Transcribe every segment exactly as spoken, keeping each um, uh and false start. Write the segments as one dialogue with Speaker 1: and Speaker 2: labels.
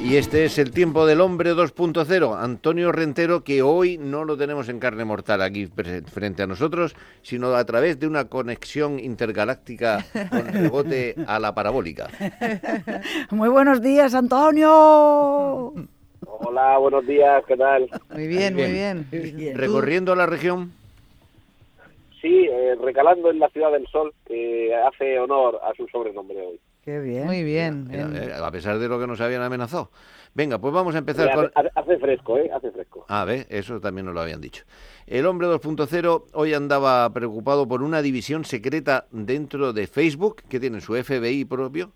Speaker 1: Y este es el tiempo del hombre dos punto cero, Antonio Rentero, que hoy no lo tenemos en carne mortal aquí frente a nosotros, sino a través de una conexión intergaláctica con rebote a la parabólica.
Speaker 2: Muy buenos días, Antonio.
Speaker 3: Hola, buenos días, ¿qué tal?
Speaker 2: Muy bien, muy bien.
Speaker 1: Muy bien. ¿Recorriendo la región?
Speaker 3: Sí, eh, recalando en la Ciudad del Sol, que hace honor a su sobrenombre hoy.
Speaker 2: Qué bien. Muy bien.
Speaker 1: Mira, mira, a pesar de lo que nos habían amenazado. Venga, pues vamos a empezar
Speaker 3: hace,
Speaker 1: con...
Speaker 3: Hace fresco, ¿eh? Hace fresco.
Speaker 1: Ah, ¿ves? Eso también nos lo habían dicho. El hombre dos punto cero hoy andaba preocupado por una división secreta dentro de Facebook, que tiene su F B I propio.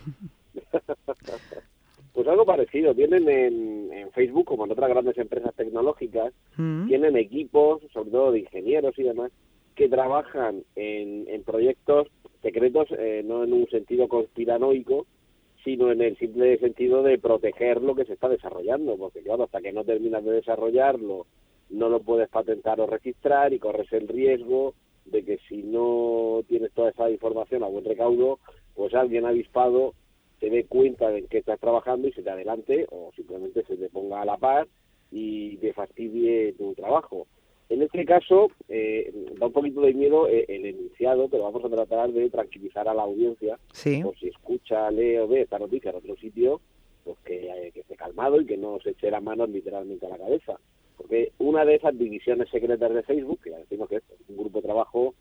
Speaker 3: Pues algo parecido. Tienen en, en Facebook, como en otras grandes empresas tecnológicas, mm. tienen equipos, sobre todo de ingenieros y demás, que trabajan en, en proyectos secretos, eh, no en un sentido conspiranoico, sino en el simple sentido de proteger lo que se está desarrollando, porque claro, hasta que no terminas de desarrollarlo, no lo puedes patentar o registrar y corres el riesgo de que si no tienes toda esa información a buen recaudo, pues alguien avispado se dé cuenta de que estás trabajando y se te adelante o simplemente se te ponga a la par y te fastidie tu trabajo. En este caso, eh, da un poquito de miedo eh, el enunciado, pero vamos a tratar de tranquilizar a la audiencia,
Speaker 2: sí.
Speaker 3: Por si escucha, lee o ve esta noticia en otro sitio, pues que, eh, que esté calmado y que no se eche las manos literalmente a la cabeza. Porque una de esas divisiones secretas de Facebook, que ya decimos que es un grupo de trabajo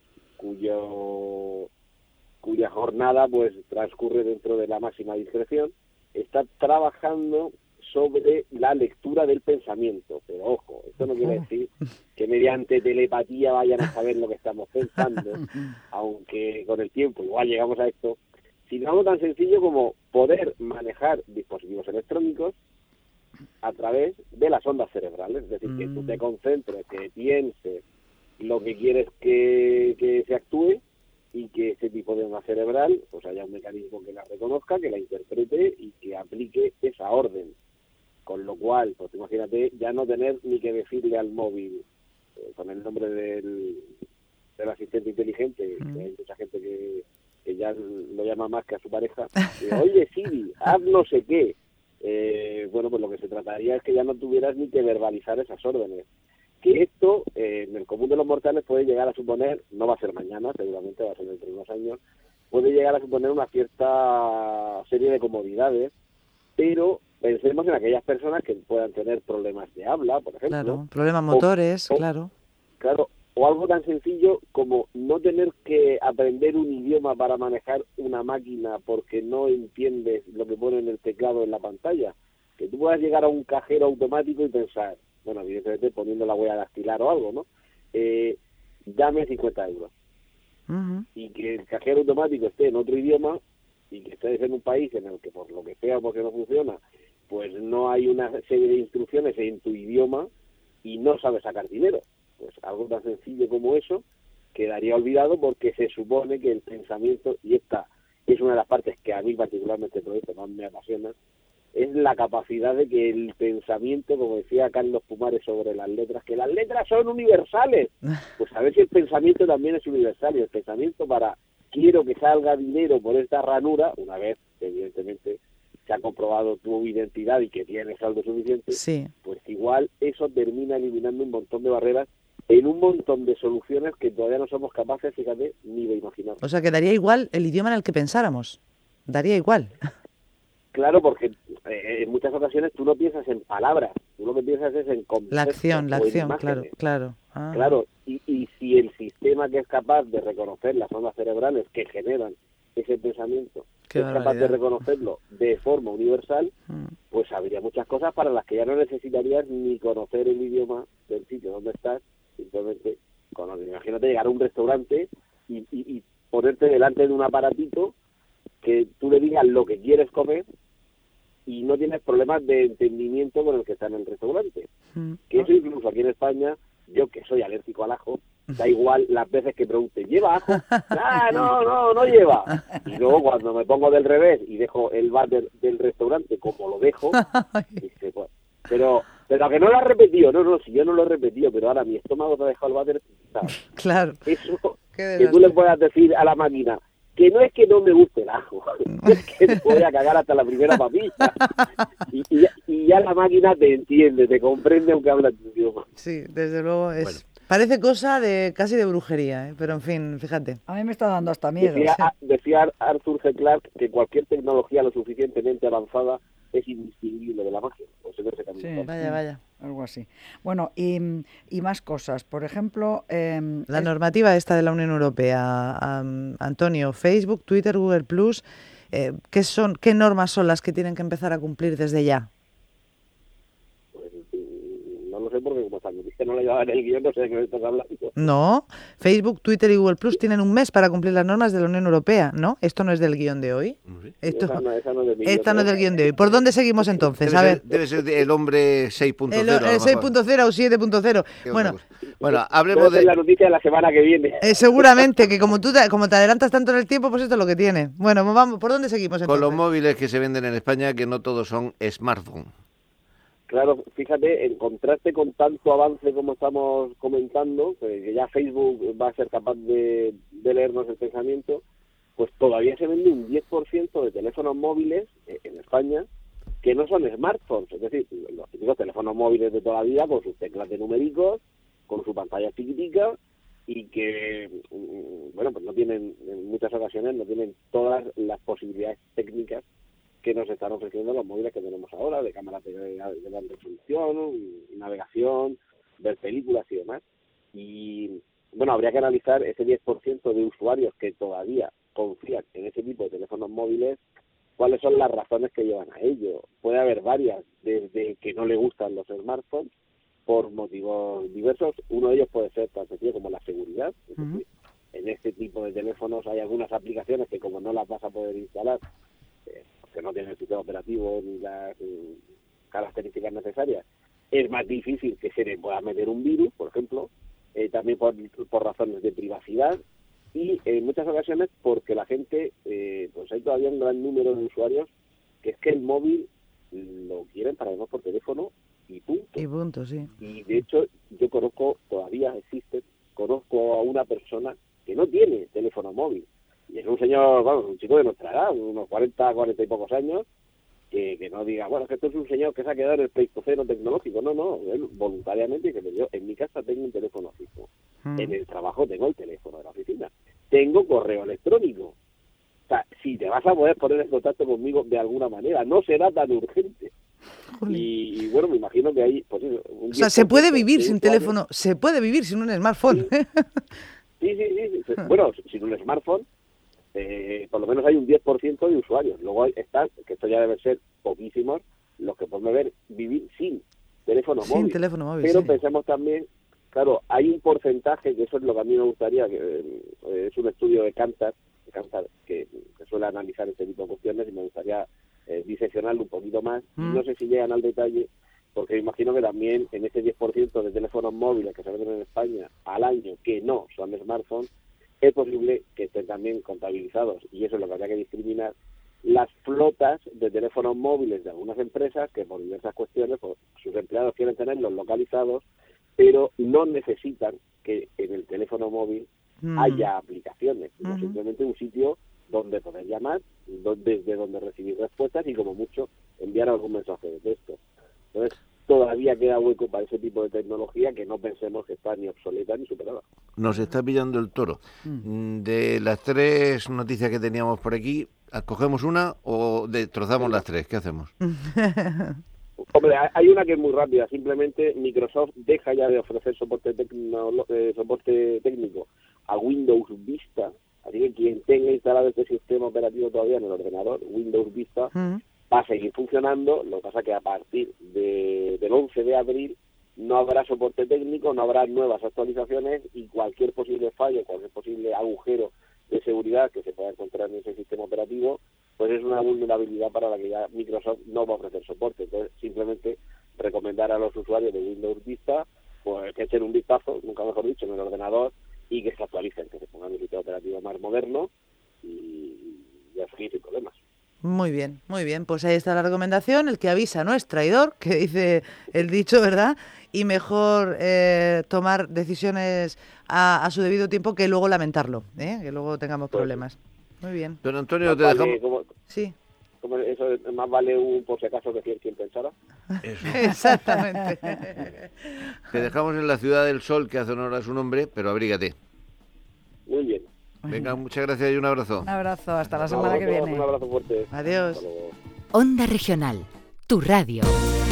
Speaker 3: cuyo cuya jornada pues transcurre dentro de la máxima discreción, está trabajando sobre la lectura del pensamiento. Pero ojo, esto no quiere decir que mediante telepatía vayan a saber lo que estamos pensando, aunque con el tiempo igual llegamos a esto, sino algo tan sencillo como poder manejar dispositivos electrónicos a través de las ondas cerebrales. Es decir, mm. que tú te concentres, que pienses lo que quieres que, que se actúe, y que ese tipo de onda cerebral pues haya un mecanismo que la reconozca, que la interprete y que aplique esa orden. Con lo cual, pues imagínate, ya no tener ni que decirle al móvil eh, con el nombre del, del asistente inteligente, mm. que hay mucha gente que, que ya lo llama más que a su pareja, que, oye Siri, haz no sé qué. Eh, bueno, pues lo que se trataría es que ya no tuvieras ni que verbalizar esas órdenes. Que esto, eh, en el común de los mortales, puede llegar a suponer, no va a ser mañana, seguramente va a ser dentro de unos años, puede llegar a suponer una cierta serie de comodidades, pero pensemos en aquellas personas que puedan tener problemas de habla, por ejemplo.
Speaker 2: Claro, problemas motores,
Speaker 3: o,
Speaker 2: claro.
Speaker 3: Claro, o algo tan sencillo como no tener que aprender un idioma para manejar una máquina porque no entiendes lo que pone en el teclado en la pantalla. Que tú puedas llegar a un cajero automático y pensar, bueno, evidentemente poniendo la huella dactilar o algo, ¿no? Eh, dame cincuenta euros.
Speaker 2: Uh-huh.
Speaker 3: Y que el cajero automático esté en otro idioma y que estés en un país en el que por lo que sea o porque no funciona, pues no hay una serie de instrucciones en tu idioma y no sabes sacar dinero. Pues algo tan sencillo como eso quedaría olvidado porque se supone que el pensamiento, y esta es una de las partes que a mí particularmente el proyecto más me apasiona, es la capacidad de que el pensamiento, como decía Carlos Pumares sobre las letras, que las letras son universales. Pues a ver si el pensamiento también es universal, y el pensamiento para quiero que salga dinero por esta ranura, una vez, evidentemente, se ha comprobado tu identidad y que tienes saldo suficiente,
Speaker 2: sí.
Speaker 3: Pues igual eso termina eliminando un montón de barreras en un montón de soluciones que todavía no somos capaces, fíjate, ni de imaginar.
Speaker 2: O sea, que daría igual el idioma en el que pensáramos. Daría igual.
Speaker 3: Claro, porque eh, en muchas ocasiones tú no piensas en palabras, tú lo que piensas es en conceptos.
Speaker 2: La acción, la acción, claro, claro.
Speaker 3: Ah. Claro, y, y si el sistema que es capaz de reconocer las ondas cerebrales que generan ese pensamiento
Speaker 2: Qué
Speaker 3: es capaz de reconocerlo de forma universal, mm. pues habría muchas cosas para las que ya no necesitarías ni conocer el idioma del sitio donde estás, simplemente, con, imagínate llegar a un restaurante y, y, y ponerte delante de un aparatito que tú le digas lo que quieres comer y no tienes problemas de entendimiento con el que está en el restaurante. Mm. Que eso incluso aquí en España, yo que soy alérgico al ajo, da igual las veces que pregunte, ¿lleva ajo? Ah, no, no, no lleva. Y luego cuando me pongo del revés y dejo el váter del restaurante como lo dejo, dice, pues, pero pero a que no lo has repetido, no, no, si yo no lo he repetido, pero ahora mi estómago te ha dejado el váter, ¿sabes?
Speaker 2: Claro.
Speaker 3: Eso que tú le puedas decir a la máquina, que no es que no me guste el ajo, es que te voy a cagar hasta la primera papilla. Y, y, ya, y ya la máquina te entiende, te comprende aunque habla tu idioma.
Speaker 2: Sí, desde luego es...
Speaker 1: Bueno.
Speaker 2: Parece cosa de casi de brujería, ¿eh? Pero en fin, fíjate.
Speaker 4: A mí me está dando hasta miedo.
Speaker 3: Decía,
Speaker 4: Sí.
Speaker 3: decía Arthur C. Clarke que cualquier tecnología lo suficientemente avanzada es indistinguible de la magia. Pues en ese camino.
Speaker 4: Sí.
Speaker 2: Vaya, vaya.
Speaker 4: Algo así. Bueno, y, y más cosas. Por ejemplo... Eh,
Speaker 2: La
Speaker 4: es-
Speaker 2: normativa esta de la Unión Europea, um, Antonio, Facebook, Twitter, Google Plus, eh, ¿qué son, qué normas son las que tienen que empezar a cumplir desde ya?
Speaker 3: Pues, mm, no lo sé porque como esta noticia no la llevaba en el guión, no sé de qué me estás hablando.
Speaker 2: No, Facebook, Twitter y Google Plus tienen un mes para cumplir las normas de la Unión Europea, ¿no? Esto no es del guión de hoy.
Speaker 1: No sé.
Speaker 2: Esto,
Speaker 3: Esa no, esa no es de mi
Speaker 2: esta
Speaker 3: guión,
Speaker 2: no es del guión de hoy. ¿Por dónde seguimos entonces?
Speaker 1: Debe
Speaker 2: A
Speaker 1: ser,
Speaker 2: ver,
Speaker 1: debe ser el hombre seis punto
Speaker 2: el,
Speaker 1: cero. a lo
Speaker 2: el
Speaker 1: mejor.
Speaker 2: seis punto cero o siete punto cero.
Speaker 1: Qué
Speaker 2: Bueno,
Speaker 1: otra cosa. Bueno,
Speaker 3: Debe
Speaker 1: hablemos
Speaker 3: ser
Speaker 1: de...
Speaker 3: la noticia de la semana que viene.
Speaker 2: eh, seguramente que como tú te, como te adelantas tanto en el tiempo, pues esto es lo que tiene. Bueno, vamos, ¿por dónde seguimos
Speaker 1: Con
Speaker 2: entonces?
Speaker 1: los móviles que se venden en España, que no todos son smartphones.
Speaker 3: Claro, fíjate, en contraste con tanto avance como estamos comentando, pues, que ya Facebook va a ser capaz de, de leernos el pensamiento, pues todavía se vende un diez por ciento de teléfonos móviles eh, en España que no son smartphones, es decir, los típicos teléfonos móviles de toda la vida con sus teclas de numéricos, con su pantalla chiquitica y que, mm, bueno, pues no tienen, en muchas ocasiones, no tienen todas las posibilidades técnicas que nos están ofreciendo los móviles que tenemos ahora, de cámaras de, de gran resolución, navegación, ver películas y demás. Y, bueno, habría que analizar ese diez por ciento de usuarios que todavía confían en ese tipo de teléfonos móviles, cuáles son las razones que llevan a ello. Puede haber varias, desde que no le gustan los smartphones, por motivos diversos. Uno de ellos puede ser tan sencillo como la seguridad. Es
Speaker 2: Ujú.
Speaker 3: decir, en este tipo de teléfonos hay algunas aplicaciones que como no las vas a poder instalar, eh, que no tienen el sistema operativo ni las eh, características necesarias, es más difícil que se le pueda meter un virus, por ejemplo, eh, también por, por razones de privacidad y en muchas ocasiones porque la gente, eh, pues hay todavía un gran número de usuarios que es que el móvil lo quieren para verlo por teléfono y punto.
Speaker 2: Y punto, sí.
Speaker 3: Y de hecho yo conozco, todavía existe, conozco a una persona que no tiene teléfono móvil. Y es un señor, vamos, un chico de nuestra edad, unos cuarenta, cuarenta y pocos años, que, que no diga, bueno, es que esto es un señor que se ha quedado en el pleistoceno tecnológico. No, no, él voluntariamente que me dio, en mi casa tengo un teléfono fijo,
Speaker 2: Mm.
Speaker 3: en el trabajo tengo el teléfono de la oficina, tengo correo electrónico. O sea, si te vas a poder poner en contacto conmigo de alguna manera, no será tan urgente.
Speaker 2: Jolín.
Speaker 3: Y, y bueno, me imagino que hay, pues eso, un
Speaker 2: O sea, se puede vivir
Speaker 3: de
Speaker 2: sin
Speaker 3: usuarios.
Speaker 2: teléfono, se puede vivir sin un smartphone.
Speaker 3: Sí, sí, sí, sí. Bueno, sin un smartphone, eh, por lo menos hay un diez por ciento de usuarios. Luego hay- están, que esto ya debe ser poquísimos, los que pueden ver vivir sin teléfono
Speaker 2: Sin
Speaker 3: móvil.
Speaker 2: teléfono móvil,
Speaker 3: Pero
Speaker 2: sí.
Speaker 3: pensemos también, claro, hay un porcentaje, que eso es lo que a mí me gustaría, que eh, es un estudio de Kantar, de Kantar que, que suele analizar este tipo de cuestiones y me gustaría eh, diseccionarlo un poquito más.
Speaker 2: Mm.
Speaker 3: No sé si llegan al detalle, porque me imagino que también en ese diez por ciento de teléfonos móviles que se venden en España al año que no son smartphones, es posible que estén también contabilizados, y eso es lo que habría que discriminar, las flotas de teléfonos móviles de algunas empresas que por diversas cuestiones pues, sus empleados quieren tenerlos localizados, pero no necesitan que en el teléfono móvil
Speaker 2: Mm.
Speaker 3: haya aplicaciones, sino
Speaker 2: Ujú.
Speaker 3: simplemente un sitio donde poder llamar, donde, desde donde recibir respuestas y como mucho enviar algún mensaje de texto. Entonces, todavía queda hueco para ese tipo de tecnología que no pensemos que está ni obsoleta ni superada.
Speaker 1: Nos está pillando el toro.
Speaker 2: Mm.
Speaker 1: De las tres noticias que teníamos por aquí, ¿cogemos una o destrozamos las tres? ¿Qué hacemos?
Speaker 3: Hombre, hay una que es muy rápida. Simplemente Microsoft deja ya de ofrecer soporte, tecno, eh, soporte técnico a Windows Vista. Así que quien tenga instalado este sistema operativo todavía en el ordenador, Windows Vista,
Speaker 2: Mm.
Speaker 3: va a seguir funcionando. Lo que pasa es que a partir de, del once de abril no habrá soporte técnico, no habrá nuevas actualizaciones y cualquier posible fallo, cualquier posible agujero de seguridad que se pueda encontrar en ese sistema operativo, pues es una vulnerabilidad para la que ya Microsoft no va a ofrecer soporte. Entonces, simplemente recomendar a los usuarios de Windows Vista pues que echen un vistazo, nunca mejor dicho, en el ordenador y que se actualicen, que se pongan un sistema operativo más moderno y ya seguir sin problemas.
Speaker 2: Muy bien, muy bien. Pues ahí está la recomendación. El que avisa no es traidor, que dice el dicho, ¿verdad? Y mejor eh, tomar decisiones a, a su debido tiempo que luego lamentarlo, ¿eh? Que luego tengamos
Speaker 3: Pues,
Speaker 2: problemas. Muy bien.
Speaker 1: Don Antonio,
Speaker 3: Más
Speaker 1: te
Speaker 3: vale,
Speaker 1: dejamos...
Speaker 3: como,
Speaker 2: Sí,
Speaker 3: como eso, más vale un por si acaso que cien quien pensara.
Speaker 1: Eso.
Speaker 2: exactamente.
Speaker 1: Te dejamos en la Ciudad del Sol, que hace honor a su nombre, pero abrígate.
Speaker 3: Muy bien.
Speaker 1: Venga, muchas gracias y un abrazo.
Speaker 4: Un abrazo, hasta la
Speaker 3: Un
Speaker 4: semana que
Speaker 3: abrazo,
Speaker 4: viene.
Speaker 3: Un abrazo fuerte.
Speaker 2: Adiós.
Speaker 3: Hasta luego.
Speaker 5: Onda Regional, tu radio.